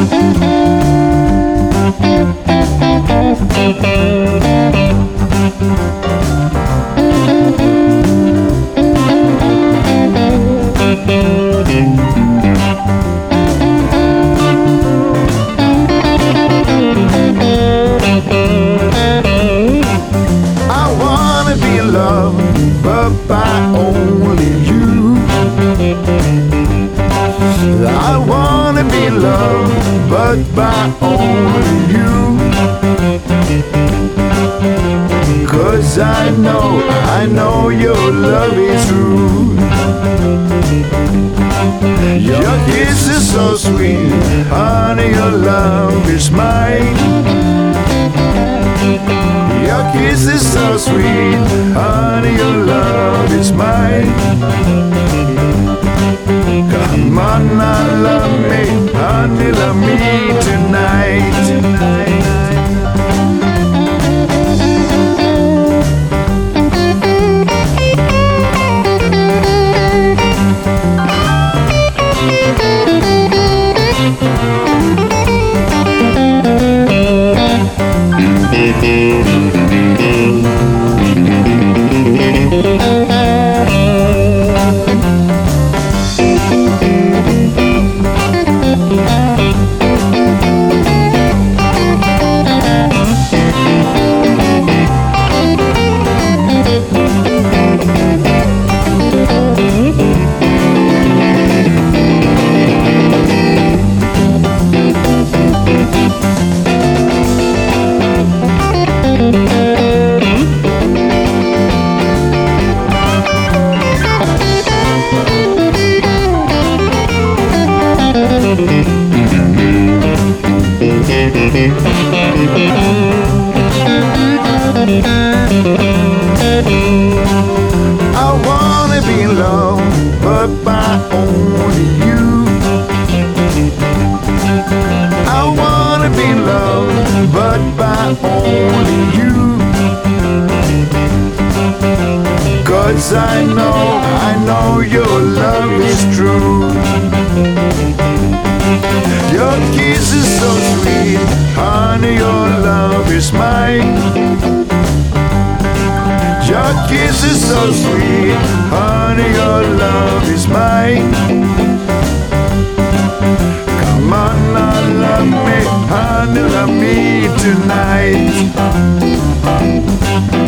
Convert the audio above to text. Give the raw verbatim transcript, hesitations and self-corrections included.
But by only you. I wanna be loved, but by only you. 'Cause I know, I know your love is true. Your kiss is so sweet, honey, your love is mine. Your kiss is so sweet, honey, your love is mine. Come on, now love me, honey, love me tonight. I wanna be loved, but by only you. I wanna be loved, but by only you. 'Cause I know, I know your love is true. Your kiss is so sweet, honey, your love is mine. Your kiss is so sweet, honey, your love is mine. Come on, now love me, honey, love me tonight.